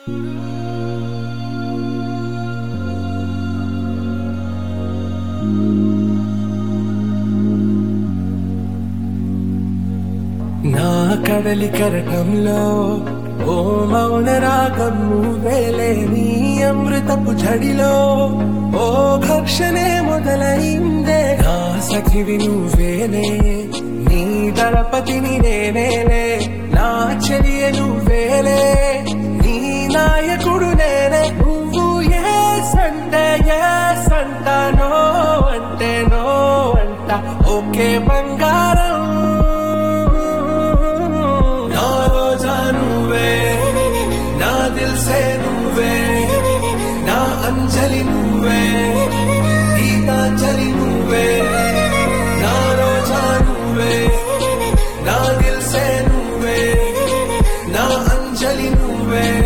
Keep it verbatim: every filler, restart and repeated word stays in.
నా కడలి కరటంలో ఓ మౌన రాగం నువ్వేలే, నీ అమృతపు ఝడిలో ఓ ఘర్షణే మొదలైందే. నా సఖివి నువ్వేనే, నీ దళపతిని నేనేలే, నా చెలియ నువ్వేలే, నీ నాయకుడు నేనే. నువ్వు ఏ సంటే ఏ సంట, నో అంటే నో అంట, ఓకే బంగారం. నా రోజా నువ్వే, నా దిల్సే నువ్వే, నా అంజలి నువ్వే, గీతాంజలి నువ్వే. నా రోజా నువ్వే, నా దిల్సే నువ్వే, నా అంజలి నువ్వే.